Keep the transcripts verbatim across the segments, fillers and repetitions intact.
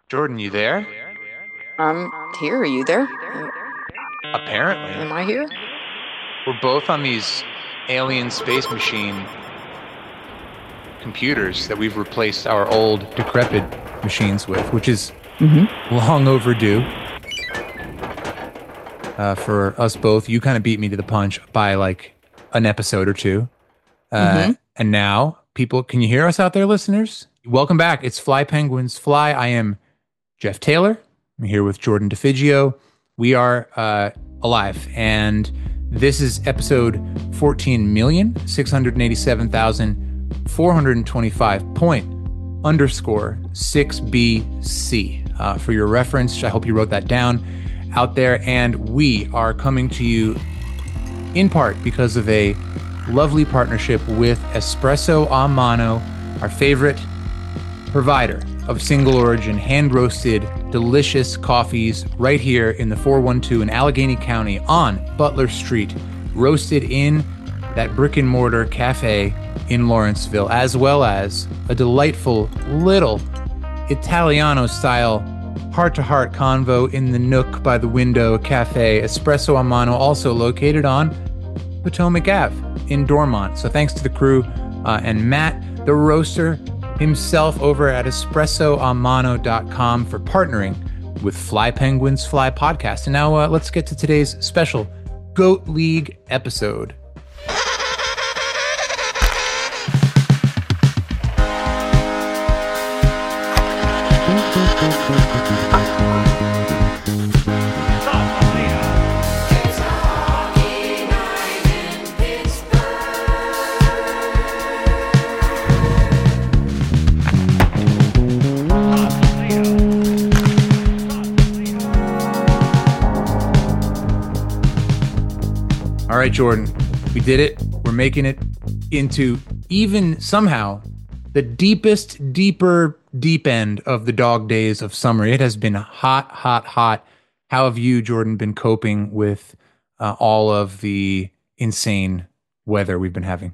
Jordan, you there? I'm here. Are you there? Apparently. Am I here? We're both on these alien space machine computers that we've replaced our old, decrepit machines with, which is mm-hmm. long overdue uh, for us both. You kind of beat me to the punch by like an episode or two. Uh, mm-hmm. And now, people, can you hear us out there, listeners? Welcome back. It's Fly Penguins Fly. I am Jeff Taylor. I'm here with Jordan DeFigio. We are uh, alive, and this is episode fourteen million, six hundred eighty-seven thousand, four hundred twenty-five point underscore six B C. Uh, for your reference, I hope you wrote that down out there. And we are coming to you in part because of a lovely partnership with Espresso a Mano, our favorite provider of single origin, hand roasted, delicious coffees right here in the four one two in Allegheny County on Butler Street, roasted in that brick and mortar cafe in Lawrenceville, as well as a delightful little Italiano style heart to heart convo in the nook by the window cafe, Espresso a Mano, also located on Potomac Avenue in Dormont. So thanks to the crew uh, and Matt, the roaster himself, over at espresso a mano dot com for partnering with Fly Penguins Fly podcast. And now uh, let's get to today's special Goat League episode. All right, Jordan, we did it. We're making it into even somehow the deepest, deeper, deep end of the dog days of summer. It has been hot, hot, hot. How have you, Jordan, been coping with uh, all of the insane weather we've been having?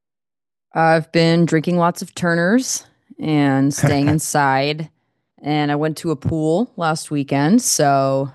I've been drinking lots of Turners and staying inside. And I went to a pool last weekend, so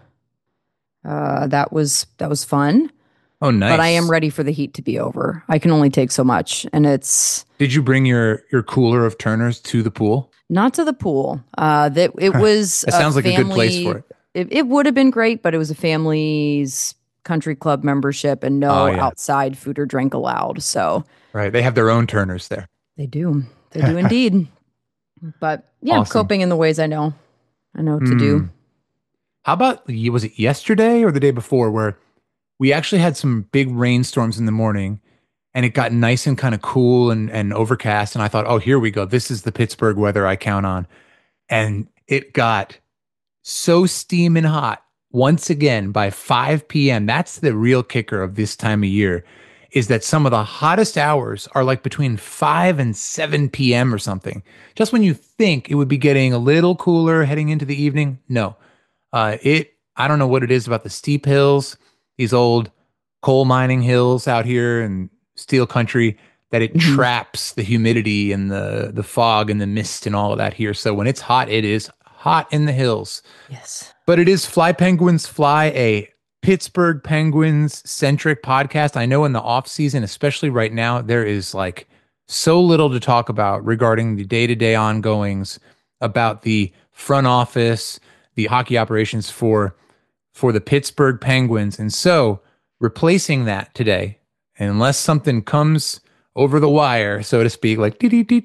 uh, that was that was fun. Oh, nice. But I am ready for the heat to be over. I can only take so much, and it's... Did you bring your, your cooler of Turners to the pool? Not to the pool. Uh, that it was That sounds a like family, a good place for it. It, it would have been great, but it was a family's country club membership and no oh, yeah. outside food or drink allowed. So Right. They have their own Turners there. They do. They do indeed. But yeah, Awesome. Coping in the ways I know. I know what to mm. do. How about, was it yesterday or the day before, where we actually had some big rainstorms in the morning and it got nice and kind of cool and, and overcast. And I thought, oh, here we go. This is the Pittsburgh weather I count on. And it got so steaming hot once again by five p.m. That's the real kicker of this time of year, is that some of the hottest hours are like between five and seven p.m. or something. Just when you think it would be getting a little cooler heading into the evening. No, uh, it, I don't know what it is about the steep hills, these old coal mining hills out here in steel country, that it mm-hmm. traps the humidity and the, the fog and the mist and all of that here. So when it's hot, it is hot in the hills. Yes. But it is Fly Penguins Fly, a Pittsburgh Penguins centric podcast. I know in the off season, especially right now, there is like so little to talk about regarding the day-to-day ongoings about the front office, the hockey operations for for the Pittsburgh Penguins. And so replacing that today, unless something comes over the wire, so to speak, like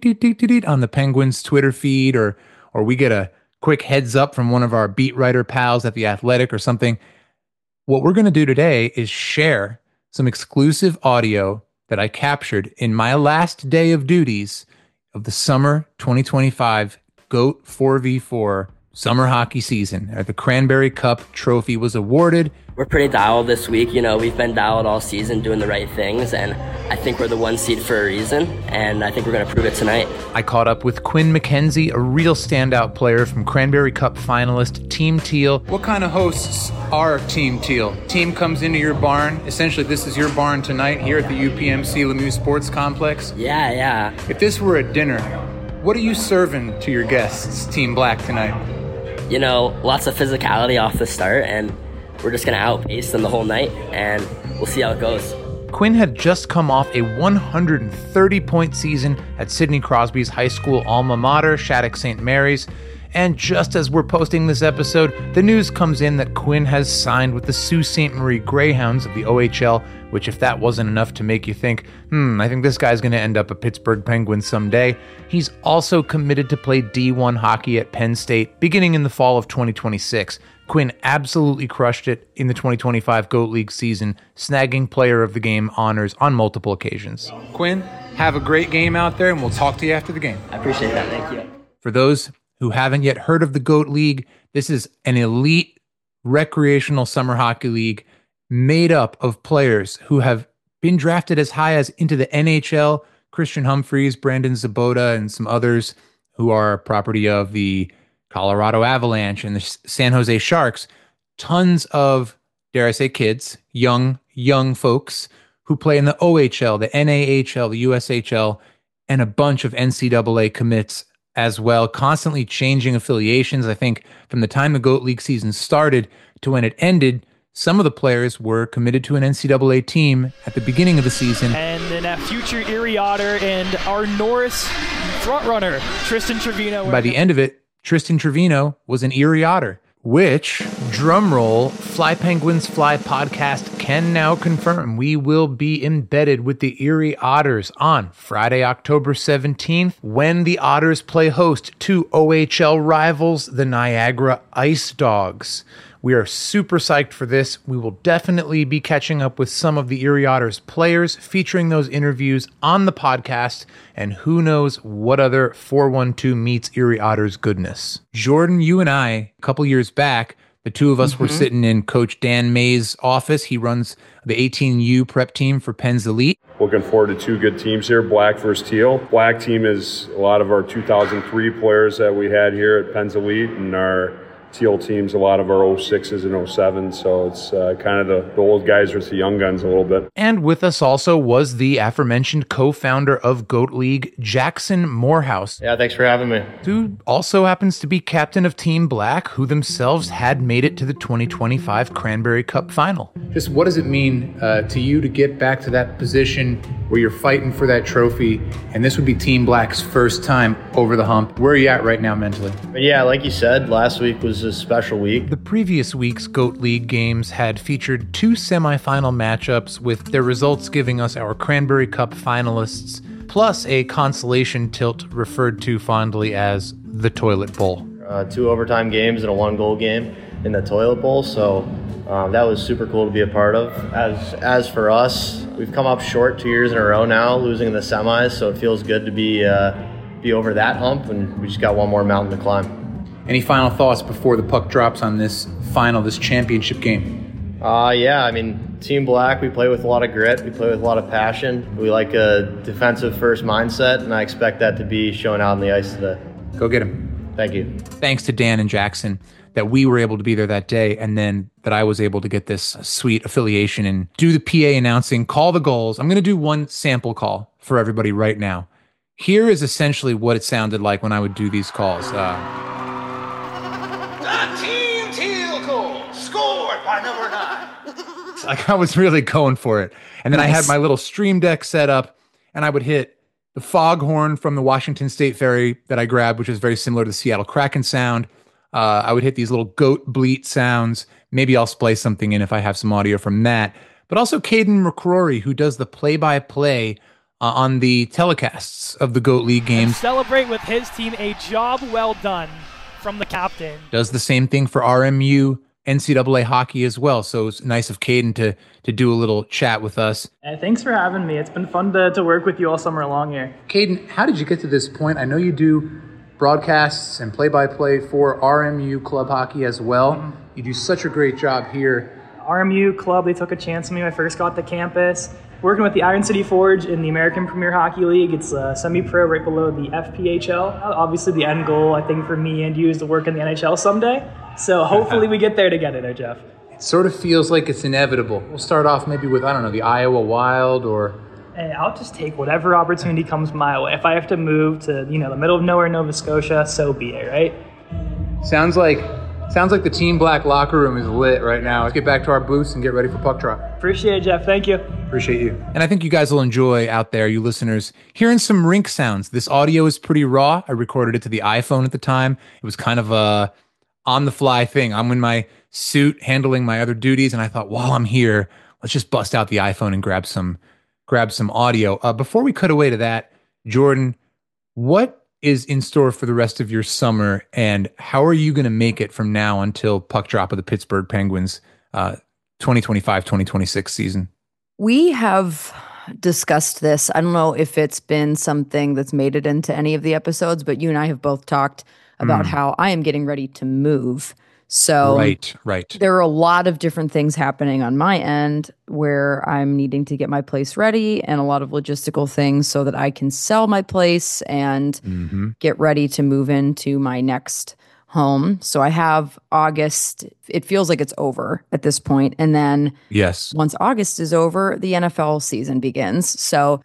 on the Penguins Twitter feed, or or we get a quick heads up from one of our beat writer pals at The Athletic or something, what we're going to do today is share some exclusive audio that I captured in my last day of duties of the summer twenty twenty-five GOAT four v four summer hockey season. The Cranberry Cup trophy was awarded. We're pretty dialed this week. You know, we've been dialed all season doing the right things, and I think we're the one seed for a reason, and I think we're going to prove it tonight. I caught up with Quinn McKenzie, a real standout player from Cranberry Cup finalist Team Teal. What kind of hosts are Team Teal? Team comes into your barn. Essentially, this is your barn tonight here at the U P M C Lemieux Sports Complex. Yeah, yeah. If this were a dinner, what are you serving to your guests, Team Black, tonight? you know, lots of physicality off the start, and we're just going to outpace them the whole night, and we'll see how it goes. Quinn had just come off a one hundred thirty point season at Sidney Crosby's high school alma mater, Shattuck Saint Mary's. And just as we're posting this episode, the news comes in that Quinn has signed with the Sault Ste. Marie Greyhounds of the O H L, which if that wasn't enough to make you think, hmm, I think this guy's going to end up a Pittsburgh Penguin someday, he's also committed to play D one hockey at Penn State beginning in the fall of twenty twenty-six. Quinn absolutely crushed it in the twenty twenty-five Goat League season, snagging Player of the Game honors on multiple occasions. Quinn, have a great game out there, and we'll talk to you after the game. I appreciate that. Thank you. For those who haven't yet heard of the Goat League, this is an elite recreational summer hockey league made up of players who have been drafted as high as into the N H L. Christian Humphreys, Brandon Zabota, and some others who are property of the Colorado Avalanche and the San Jose Sharks. Tons of, dare I say, kids, young, young folks who play in the O H L, the N A H L, the U S H L, and a bunch of N C double A commits as well, constantly changing affiliations. I think from the time the Goat League season started to when it ended, some of the players were committed to an N C double A team at the beginning of the season. And then a future Erie Otter and our Norris frontrunner, Tristan Trevino. By the end of it, Tristan Trevino was an Erie Otter, which, drumroll, Fly Penguins Fly podcast can now confirm we will be embedded with the Erie Otters on Friday, October seventeenth, when the Otters play host to O H L rivals, the Niagara Ice Dogs. We are super psyched for this. We will definitely be catching up with some of the Erie Otters players, featuring those interviews on the podcast, and who knows what other four one two meets Erie Otters goodness. Jordan, you and I, a couple years back, the two of us mm-hmm. were sitting in Coach Dan May's office. He runs the eighteen U prep team for Penn's Elite. Looking forward to two good teams here, Black versus Teal. Black team is a lot of our two thousand three players that we had here at Penn's Elite, and our Teal teams, a lot of our oh sixes and oh sevens, so it's uh, kind of the, the old guys versus the young guns a little bit. And with us also was the aforementioned co-founder of Goat League, Jackson Morehouse. Yeah, thanks for having me. Who also happens to be captain of Team Black, who themselves had made it to the twenty twenty-five Cranberry Cup final. Just what does it mean uh, to you to get back to that position where you're fighting for that trophy, and this would be Team Black's first time over the hump? Where are you at right now mentally? But yeah, like you said, last week was a special week. The previous week's Goat League games had featured two semifinal matchups, with their results giving us our Cranberry Cup finalists, plus a consolation tilt referred to fondly as the Toilet Bowl. Uh, two overtime games and a one-goal game in the Toilet Bowl, so um, that was super cool to be a part of. As as for us, we've come up short two years in a row now, losing in the semis, so it feels good to be uh, be over that hump, and we just got one more mountain to climb. Any final thoughts before the puck drops on this final, this championship game? Uh, yeah, I mean, Team Black, we play with a lot of grit. We play with a lot of passion. We like a defensive-first mindset, and I expect that to be shown out on the ice today. Go get him. Thank you. Thanks to Dan and Jackson that we were able to be there that day, and then that I was able to get this sweet affiliation and do the P A announcing, call the goals. I'm going to do one sample call for everybody right now. Here is essentially what it sounded like when I would do these calls. Uh, Team Teal goal scored by number nine. Like I was really going for it. And then nice. I had my little stream deck set up, and I would hit the foghorn from the Washington State Ferry that I grabbed, which is very similar to the Seattle Kraken sound. Uh, I would hit these little goat bleat sounds. Maybe I'll splice something in if I have some audio from that. But also Caden McCrory, who does the play-by-play uh, on the telecasts of the Goat League games. And celebrate with his team, a job well done from the captain. Does the same thing for R M U N C double A hockey as well. So it's nice of Caden to to do a little chat with us. Hey, thanks for having me. It's been fun to, to work with you all summer long here. Caden, how did you get to this point? I know you do broadcasts and play-by-play for R M U club hockey as well. Mm-hmm. You do such a great job here. R M U club, they took a chance on me when I first got to campus. Working with the Iron City Forge in the American Premier Hockey League. It's a semi-pro right below the F P H L. Obviously, the end goal, I think, for me and you is to work in the N H L someday. So hopefully we get there together there, Jeff. It sort of feels like it's inevitable. We'll start off maybe with, I don't know, the Iowa Wild or... Hey, I'll just take whatever opportunity comes my way. If I have to move to, you know, the middle of nowhere, Nova Scotia, so be it, right? Sounds like sounds like the Team Black locker room is lit right now. Let's get back to our booths and get ready for puck drop. Appreciate it, Jeff. Thank you. Appreciate you. And I think you guys will enjoy out there, you listeners, hearing some rink sounds. This audio is pretty raw. I recorded it to the iPhone at the time. It was kind of a on-the-fly thing. I'm in my suit handling my other duties, and I thought, while I'm here, let's just bust out the iPhone and grab some grab some audio. Uh, before we cut away to that, Jordan, what is in store for the rest of your summer, and how are you going to make it from now until puck drop of the Pittsburgh Penguins uh, twenty twenty-five twenty twenty-six season? We have discussed this. I don't know if it's been something that's made it into any of the episodes, but you and I have both talked about mm. how I am getting ready to move. So right, right. there are a lot of different things happening on my end where I'm needing to get my place ready and a lot of logistical things so that I can sell my place and mm-hmm. get ready to move into my next home. So I have August. It feels like it's over at this point. And then yes, once August is over, the N F L season begins. So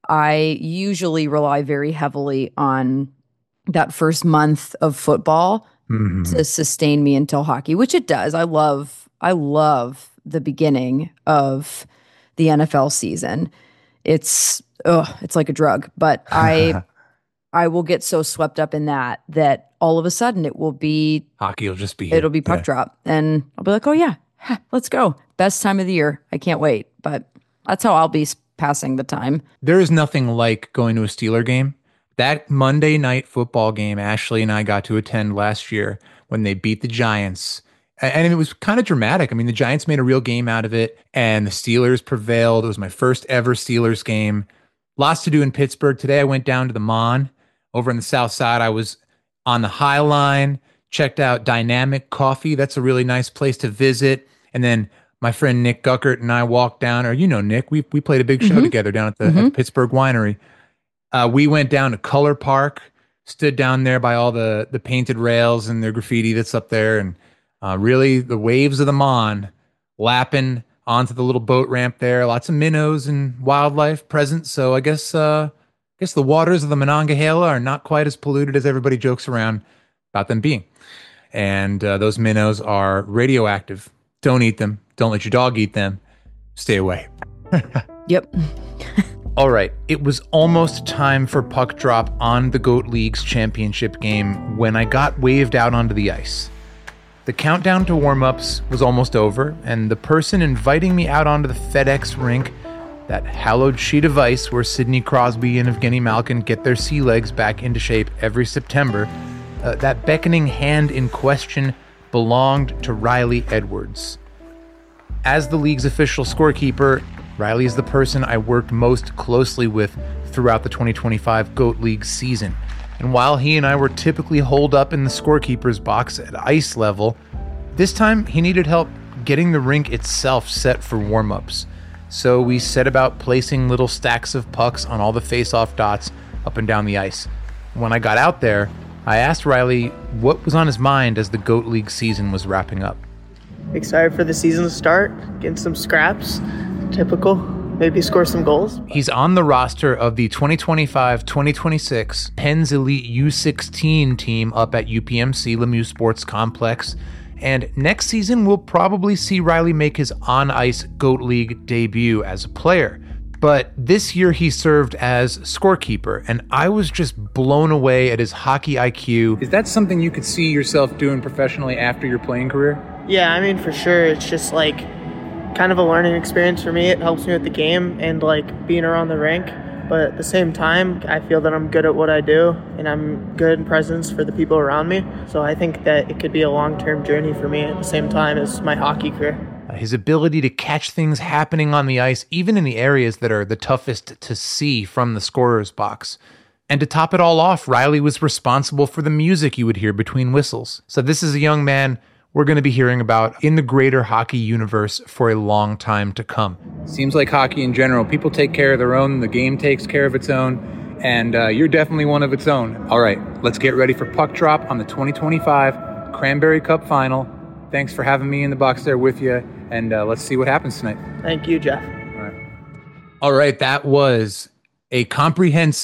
I usually rely very heavily on that first month of football mm-hmm. to sustain me until hockey, which it does. I love, I love the beginning of the N F L season. It's, oh, it's like a drug, but I, I will get so swept up in that, that all of a sudden it will be hockey will just be, here. It'll be puck yeah. drop. And I'll be like, oh yeah, let's go. Best time of the year. I can't wait. But that's how I'll be passing the time. There is nothing like going to a Steeler game. That Monday night football game, Ashley and I got to attend last year when they beat the Giants. And it was kind of dramatic. I mean, the Giants made a real game out of it, and the Steelers prevailed. It was my first ever Steelers game. Lots to do in Pittsburgh. Today I went down to the Mon. Over on the south side, I was on the High Line, checked out Dynamic Coffee. That's a really nice place to visit. And then my friend Nick Guckert and I walked down, or you know Nick, we we played a big show mm-hmm. together down at the, mm-hmm. at the Pittsburgh Winery. Uh, we went down to Color Park, stood down there by all the, the painted rails and their graffiti that's up there, and uh, really the waves of the Mon lapping onto the little boat ramp there. Lots of minnows and wildlife present. So I guess uh, I guess the waters of the Monongahela are not quite as polluted as everybody jokes around about them being. And uh, those minnows are radioactive. Don't eat them. Don't let your dog eat them. Stay away. Yep. All right, it was almost time for puck drop on the Goat League's championship game when I got waved out onto the ice. The countdown to warm-ups was almost over, and the person inviting me out onto the FedEx rink, that hallowed sheet of ice where Sidney Crosby and Evgeny Malkin get their sea legs back into shape every September, uh, that beckoning hand in question belonged to Riley Edwards. As the league's official scorekeeper, Riley is the person I worked most closely with throughout the twenty twenty-five Goat League season. And while he and I were typically holed up in the scorekeeper's box at ice level, this time he needed help getting the rink itself set for warm-ups. So we set about placing little stacks of pucks on all the face-off dots up and down the ice. When I got out there, I asked Riley what was on his mind as the Goat League season was wrapping up. Excited for the season to start, getting some scraps. Typical. Maybe score some goals. He's on the roster of the twenty twenty-five twenty twenty-six Pens Elite U sixteen team up at U P M C Lemieux Sports Complex. And next season, we'll probably see Riley make his on-ice Goat League debut as a player. But this year he served as scorekeeper, and I was just blown away at his hockey I Q. Is that something you could see yourself doing professionally after your playing career? Yeah, I mean, for sure. It's just like kind of a learning experience for me. It helps me with the game and like being around the rink. But at the same time, I feel that I'm good at what I do and I'm good presence for the people around me. So I think that it could be a long-term journey for me at the same time as my hockey career. His ability to catch things happening on the ice, even in the areas that are the toughest to see from the scorer's box. And to top it all off, Riley was responsible for the music you would hear between whistles. So this is a young man we're going to be hearing about in the greater hockey universe for a long time to come. Seems like hockey in general, people take care of their own, the game takes care of its own, and uh, you're definitely one of its own. All right, let's get ready for puck drop on the twenty twenty-five Cranberry Cup Final. Thanks for having me in the box there with you, and uh, let's see what happens tonight. Thank you, Jeff. All right. All right, that was a comprehensive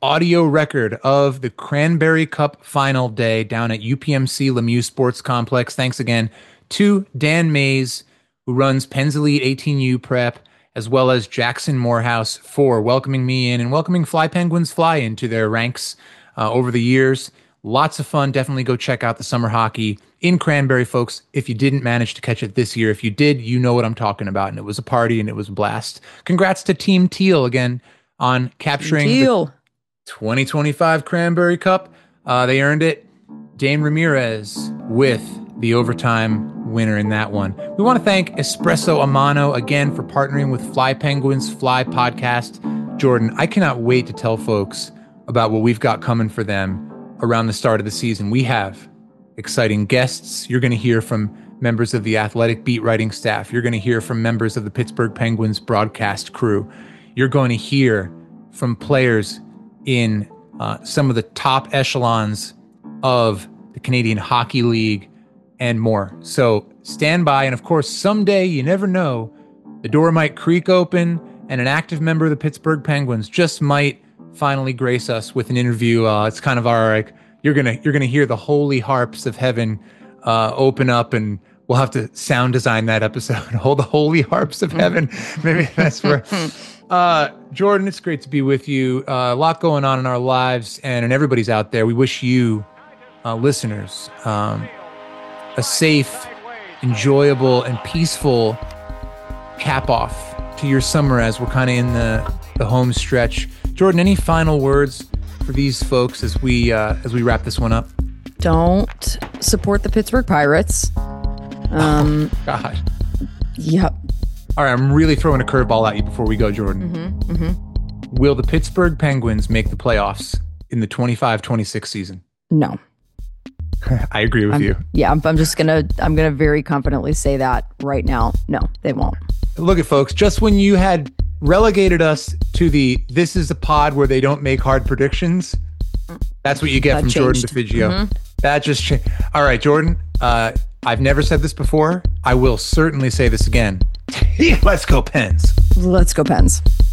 audio record of the Cranberry Cup final day down at U P M C Lemieux Sports Complex. Thanks again to Dan Mays, who runs Penn's Elite eighteen U Prep, as well as Jackson Morehouse for welcoming me in and welcoming Fly Penguins Fly into their ranks uh, over the years. Lots of fun. Definitely go check out the summer hockey in Cranberry, folks. If you didn't manage to catch it this year, if you did, you know what I'm talking about. And it was a party and it was a blast. Congrats to Team Teal again on capturing Teal. the twenty twenty-five Cranberry Cup. Uh, they earned it. Dane Ramirez with the overtime winner in that one. We want to thank Espresso Amano again for partnering with Fly Penguins Fly Podcast. Jordan, I cannot wait to tell folks about what we've got coming for them around the start of the season. We have exciting guests. You're going to hear from members of the Athletic beat writing staff. You're going to hear from members of the Pittsburgh Penguins broadcast crew. You're going to hear from players in uh, some of the top echelons of the Canadian Hockey League and more. So stand by. And of course, someday, you never know, the door might creak open and an active member of the Pittsburgh Penguins just might finally grace us with an interview. Uh, it's kind of our, like, you're going to, you're going to hear the holy harps of heaven uh, open up, and we'll have to sound design that episode. Hold the holy harps of heaven. Maybe that's where, uh, Jordan, it's great to be with you. Uh, a lot going on in our lives and and everybody's out there. We wish you uh, listeners, um, a safe, enjoyable, and peaceful cap off to your summer as we're kind of in the, the home stretch. Jordan, any final words for these folks as we uh, as we wrap this one up? Don't support the Pittsburgh Pirates. Um, oh, God. Yep. All right, I'm really throwing a curveball at you before we go, Jordan. Mm-hmm, mm-hmm. Will the Pittsburgh Penguins make the playoffs in the twenty-five twenty-six season? No. I agree with I'm, you. Yeah, I'm, I'm just gonna I'm gonna very confidently say that right now. No, they won't. Look at folks. Just when you had relegated us to the this is a pod where they don't make hard predictions, that's what you get that from changed. Jordan DeFigio. Mm-hmm. That just changed. All right, Jordan. Uh, I've never said this before. I will certainly say this again. Let's go Pens. Let's go Pens.